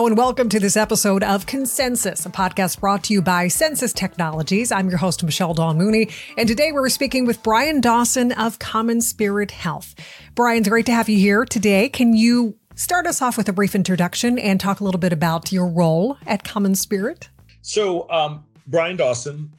and welcome to this episode of Consensus, a podcast brought to you by Census Technologies. I'm your host, Michelle Dawn Mooney, and today we're speaking with Brian Dawson of Common Spirit Health. Brian, it's great to have you here today. Can you start us off with a brief introduction and talk a little bit about your role at Common Spirit? So, Brian Dawson,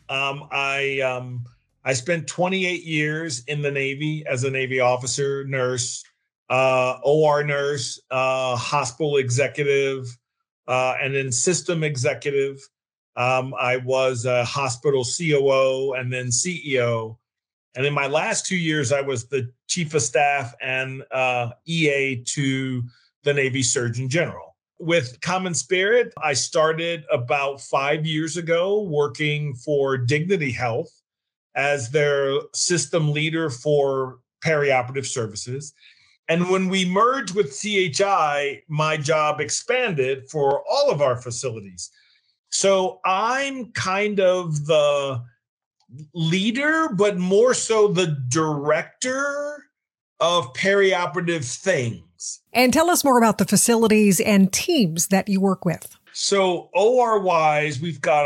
I spent 28 years in the Navy as a Navy officer, nurse, OR nurse, hospital executive, and then system executive. I was a hospital COO and then CEO. And in my last 2 years, I was the chief of staff and EA to the Navy Surgeon General. With Common Spirit, I started about 5 years ago working for Dignity Health as their system leader for perioperative services. And when we merged with CHI, my job expanded for all of our facilities. So I'm kind of the leader, but more so the director of perioperative things. And tell us more about the facilities and teams that you work with. So OR-wise, we've got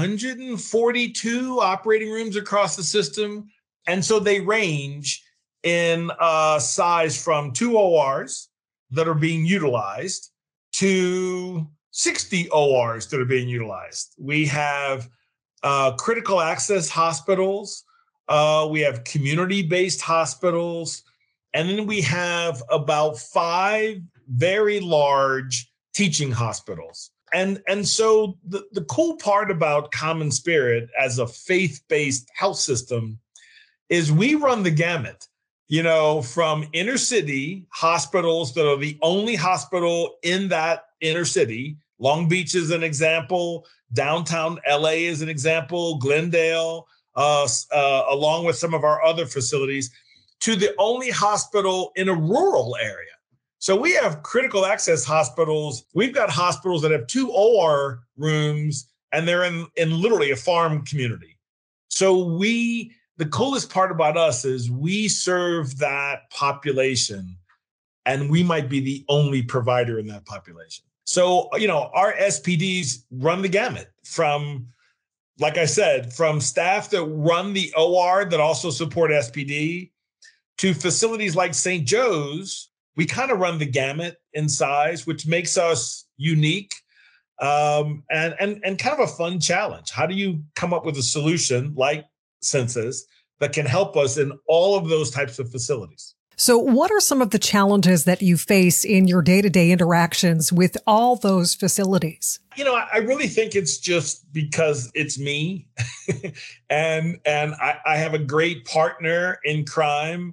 142 operating rooms across the system. And so they range in size from 2 ORs that are being utilized to 60 ORs that are being utilized. We have critical access hospitals. We have community-based hospitals. And then we have about 5 very large teaching hospitals. And so the cool part about Common Spirit as a faith-based health system is we run the gamut, from inner city hospitals that are the only hospital in that inner city. Long Beach is an example. Downtown LA is an example. Glendale, along with some of our other facilities, to the only hospital in a rural area. So we have critical access hospitals. We've got hospitals that have 2 OR rooms, and they're in literally a farm community. So the coolest part about us is we serve that population, and we might be the only provider in that population. So, our SPDs run the gamut from, like I said, from staff that run the OR that also support SPD to facilities like St. Joe's. We kind of run the gamut in size, which makes us unique and kind of a fun challenge. How do you come up with a solution like Census that can help us in all of those types of facilities? So what are some of the challenges that you face in your day-to-day interactions with all those facilities? I really think it's just because it's me and I have a great partner in crime.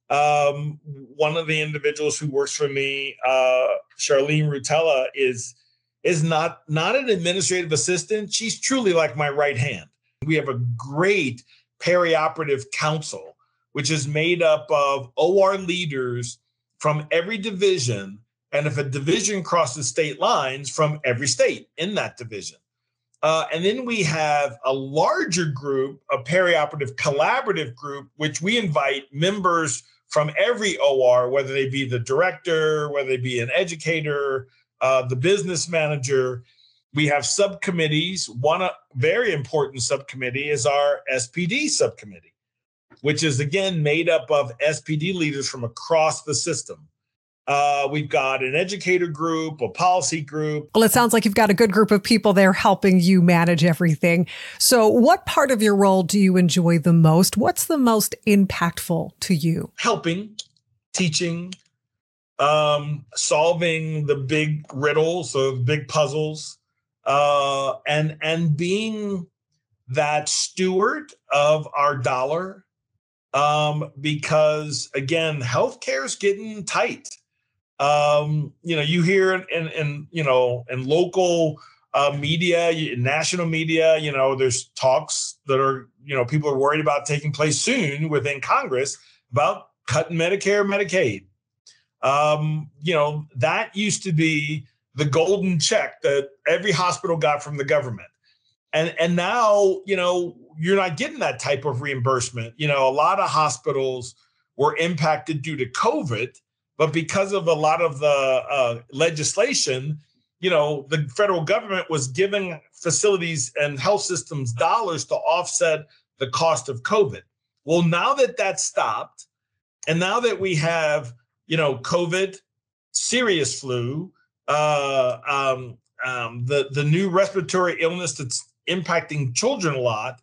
One of the individuals who works for me, Charlene Rutella, is not an administrative assistant. She's truly like my right hand. We have a great perioperative council, which is made up of OR leaders from every division. And if a division crosses state lines, from every state in that division. And then we have a larger group, a perioperative collaborative group, which we invite members from every OR, whether they be the director, whether they be an educator, the business manager. We have subcommittees. One very important subcommittee is our SPD subcommittee, which is, again, made up of SPD leaders from across the system. We've got an educator group, a policy group. Well, it sounds like you've got a good group of people there helping you manage everything. So what part of your role do you enjoy the most? What's the most impactful to you? Helping, teaching, solving the big riddles, the big puzzles, and being that steward of our dollar. Because, again, healthcare is getting tight. You hear in local media, national media, there's talks that are, people are worried about taking place soon within Congress about cutting Medicare, Medicaid. That used to be the golden check that every hospital got from the government. And now, you're not getting that type of reimbursement. A lot of hospitals were impacted due to COVID, but because of a lot of the legislation, the federal government was giving facilities and health systems dollars to offset the cost of COVID. Well, now that stopped, and now that we have, COVID, serious flu, the new respiratory illness that's impacting children a lot,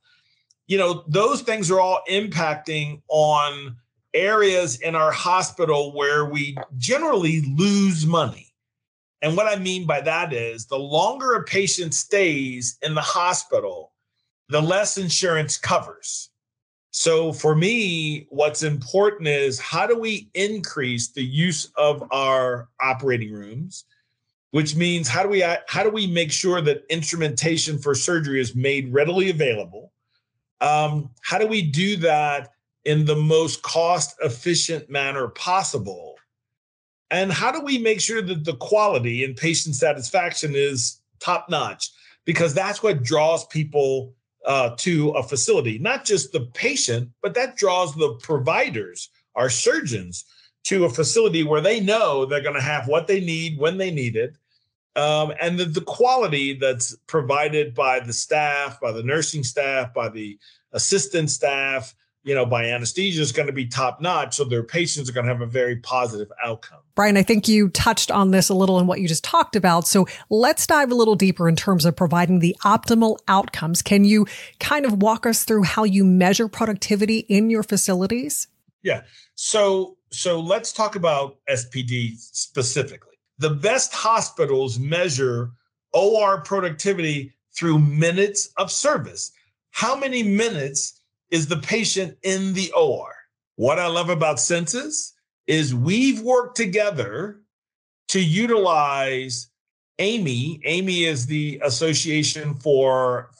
those things are all impacting on areas in our hospital where we generally lose money. And what I mean by that is the longer a patient stays in the hospital, the less insurance covers. So for me, what's important is how do we increase the use of our operating rooms, which means how do we make sure that instrumentation for surgery is made readily available? How do we do that in the most cost-efficient manner possible? And how do we make sure that the quality and patient satisfaction is top-notch? Because that's what draws people to a facility, not just the patient, but that draws the providers, our surgeons, to a facility where they know they're going to have what they need when they need it. And the quality that's provided by the staff, by the nursing staff, by the assistant staff, by anesthesia is going to be top notch. So their patients are going to have a very positive outcome. Brian, I think you touched on this a little in what you just talked about. So let's dive a little deeper in terms of providing the optimal outcomes. Can you kind of walk us through how you measure productivity in your facilities? Yeah. So let's talk about SPD specifically. The best hospitals measure OR productivity through minutes of service. How many minutes is the patient in the OR? What I love about Census is we've worked together to utilize AAMI. AAMI is the Association for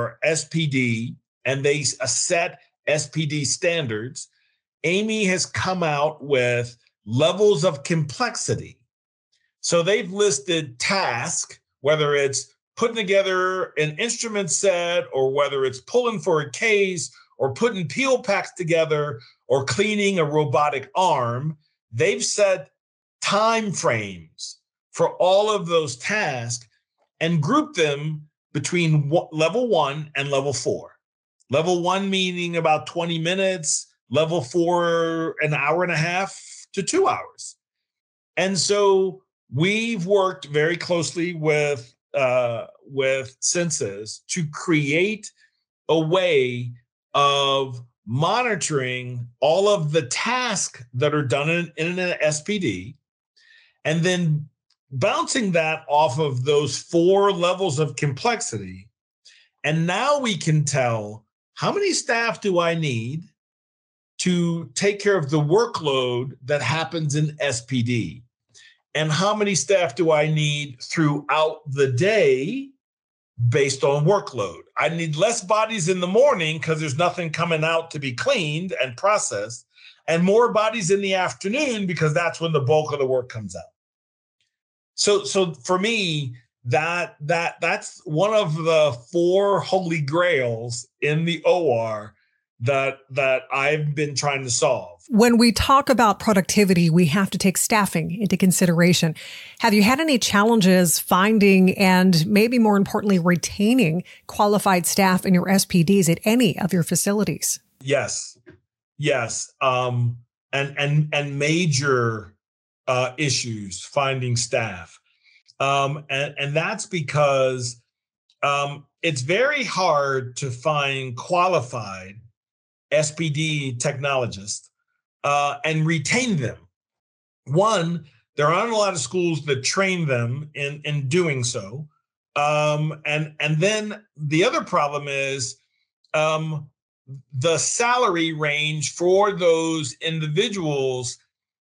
SPD, and they set SPD standards. AAMI has come out with levels of complexity. So they've listed tasks, whether it's putting together an instrument set or whether it's pulling for a case or putting peel packs together or cleaning a robotic arm. They've set time frames for all of those tasks and grouped them between level 1 and level 4. Level 1 meaning about 20 minutes, level 4 an hour and a half to 2 hours. And so we've worked very closely with Census to create a way of monitoring all of the tasks that are done in an SPD, and then bouncing that off of those 4 levels of complexity. And now we can tell how many staff do I need to take care of the workload that happens in SPD, and how many staff do I need throughout the day based on workload. I need less bodies in the morning because there's nothing coming out to be cleaned and processed, and more bodies in the afternoon because that's when the bulk of the work comes out. So for me, that's one of the 4 holy grails in the OR that I've been trying to solve. When we talk about productivity, we have to take staffing into consideration. Have you had any challenges finding and maybe more importantly, retaining qualified staff in your SPDs at any of your facilities? Yes. And major issues finding staff. And that's because it's very hard to find qualified SPD technologists and retain them. One, there aren't a lot of schools that train them in doing so. And then the other problem is the salary range for those individuals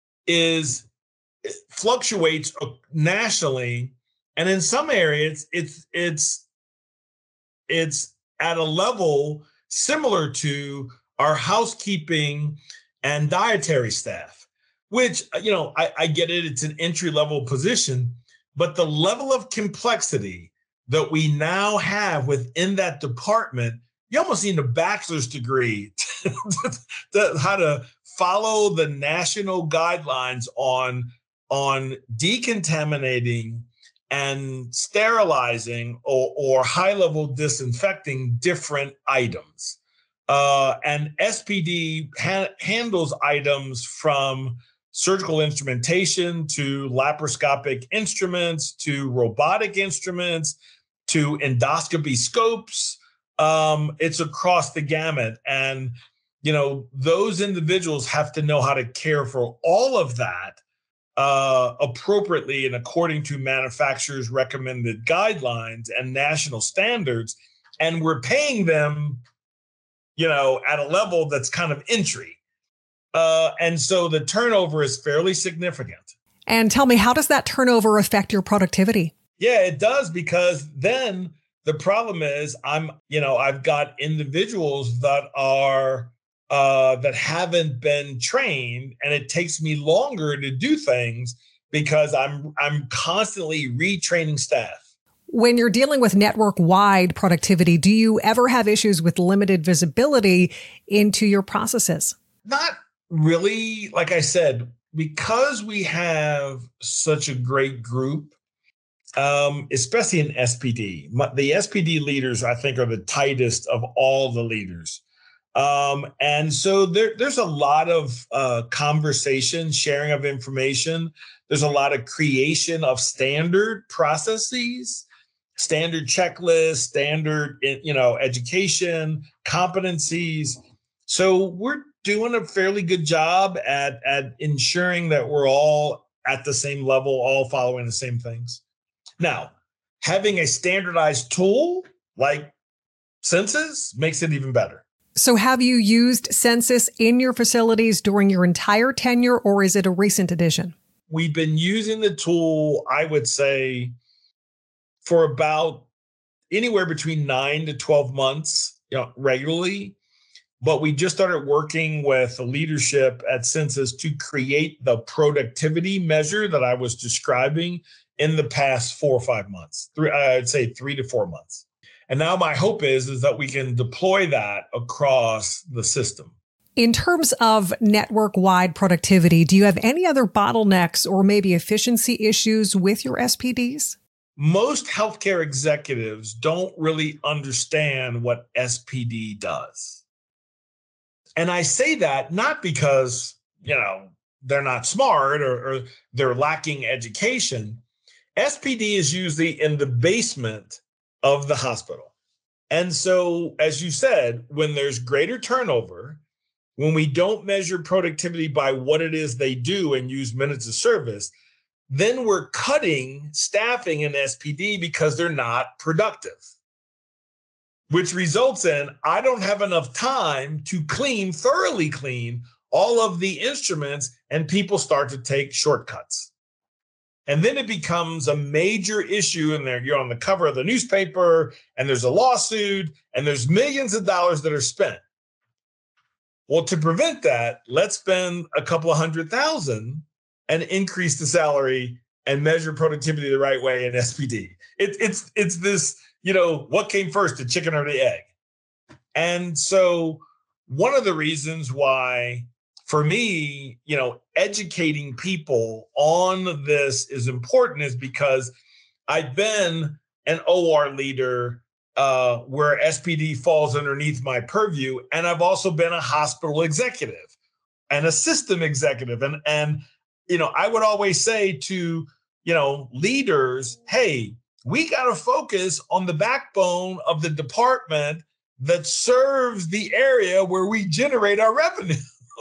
fluctuates nationally, and in some areas it's at a level similar to our housekeeping and dietary staff, which, I get it. It's an entry-level position, but the level of complexity that we now have within that department, you almost need a bachelor's degree to how to follow the national guidelines on decontaminating and sterilizing or high-level disinfecting different items. And SPD handles items from surgical instrumentation to laparoscopic instruments to robotic instruments to endoscopy scopes. It's across the gamut. And, those individuals have to know how to care for all of that appropriately and according to manufacturers' recommended guidelines and national standards. And we're paying them, at a level that's kind of entry. And so the turnover is fairly significant. And tell me, how does that turnover affect your productivity? Yeah, it does, because then the problem is I've got individuals that are that haven't been trained, and it takes me longer to do things because I'm constantly retraining staff. When you're dealing with network-wide productivity, do you ever have issues with limited visibility into your processes? Not really. Like I said, because we have such a great group, especially in SPD. The SPD leaders, I think, are the tightest of all the leaders. And so there's a lot of conversation, sharing of information. There's a lot of creation of standard processes, standard checklists, standard, education, competencies. So we're doing a fairly good job at ensuring that we're all at the same level, all following the same things. Now, having a standardized tool like Census makes it even better. So have you used Census in your facilities during your entire tenure, or is it a recent addition? We've been using the tool, I would say, for about anywhere between 9 to 12 months, regularly. But we just started working with the leadership at Census to create the productivity measure that I was describing in the past 4 or 5 months. I'd say 3 to 4 months. And now my hope is that we can deploy that across the system. In terms of network-wide productivity, do you have any other bottlenecks or maybe efficiency issues with your SPDs? Most healthcare executives don't really understand what SPD does. And I say that not because, they're not smart or they're lacking education. SPD is usually in the basement of the hospital. And so, as you said, when there's greater turnover, when we don't measure productivity by what it is they do and use minutes of service, then we're cutting staffing in SPD because they're not productive, which results in I don't have enough time to thoroughly clean all of the instruments, and people start to take shortcuts. And then it becomes a major issue, and you're on the cover of the newspaper, and there's a lawsuit, and there's millions of dollars that are spent. Well, to prevent that, let's spend a couple of $100,000 and increase the salary and measure productivity the right way in SPD. It's this, what came first, the chicken or the egg? And so one of the reasons why, for me, educating people on this is important is because I've been an OR leader where SPD falls underneath my purview. And I've also been a hospital executive and a system executive. And I would always say to, leaders, hey, we got to focus on the backbone of the department that serves the area where we generate our revenue.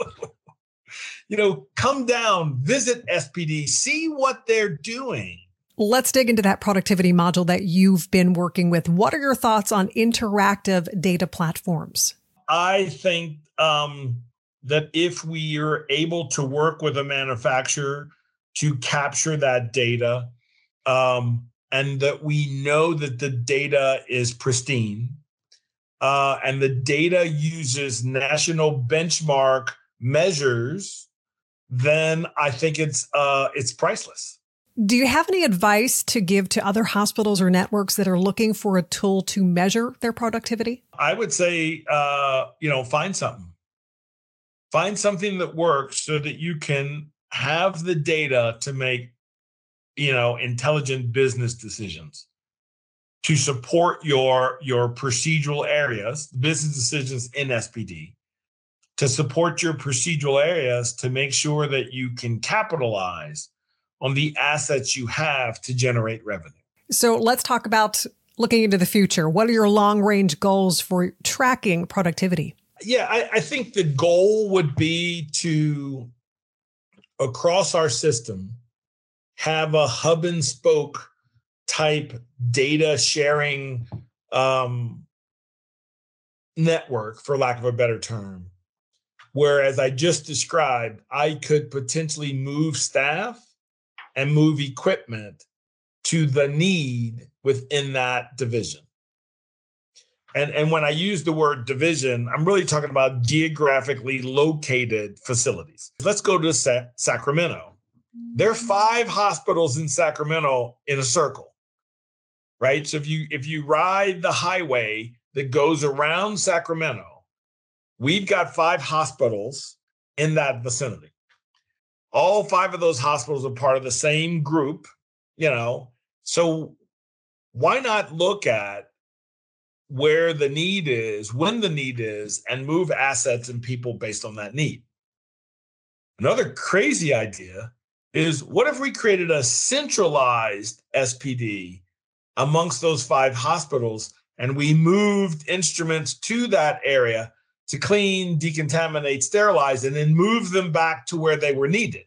Come down, visit SPD, see what they're doing. Let's dig into that productivity module that you've been working with. What are your thoughts on interactive data platforms? I think that if we are able to work with a manufacturer to capture that data, and that we know that the data is pristine, and the data uses national benchmark measures, then I think it's priceless. Do you have any advice to give to other hospitals or networks that are looking for a tool to measure their productivity? I would say, find something. Find something that works so that you can have the data to make intelligent business decisions, to support your procedural areas, business decisions in SPD, to support your procedural areas to make sure that you can capitalize on the assets you have to generate revenue. So let's talk about looking into the future. What are your long-range goals for tracking productivity? Yeah, I think the goal would be to, across our system, have a hub and spoke type data sharing network, for lack of a better term, where, as I just described, I could potentially move staff and move equipment to the need within that division. And when I use the word division, I'm really talking about geographically located facilities. Let's go to Sacramento. There are 5 hospitals in Sacramento in a circle, right? So if you ride the highway that goes around Sacramento, we've got 5 hospitals in that vicinity. All 5 of those hospitals are part of the same group, So why not look at where the need is, when the need is, and move assets and people based on that need? Another crazy idea is, what if we created a centralized SPD amongst those 5 hospitals, and we moved instruments to that area to clean, decontaminate, sterilize, and then move them back to where they were needed?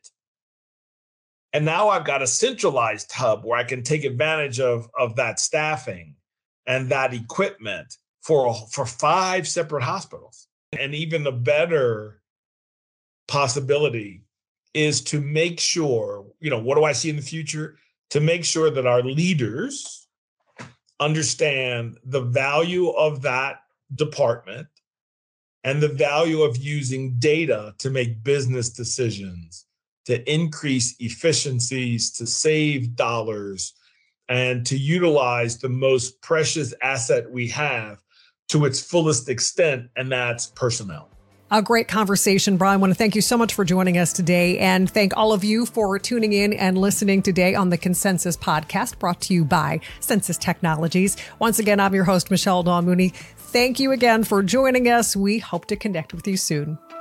And now I've got a centralized hub where I can take advantage of that staffing and that equipment for 5 separate hospitals. And even a better possibility is to make sure, what do I see in the future? To make sure that our leaders understand the value of that department and the value of using data to make business decisions, to increase efficiencies, to save dollars, and to utilize the most precious asset we have to its fullest extent, and that's personnel. A great conversation, Brian. I want to thank you so much for joining us today, and thank all of you for tuning in and listening today on the Consensus Podcast, brought to you by Sensus Technologies. Once again, I'm your host, Michelle Dawn Mooney. Thank you again for joining us. We hope to connect with you soon.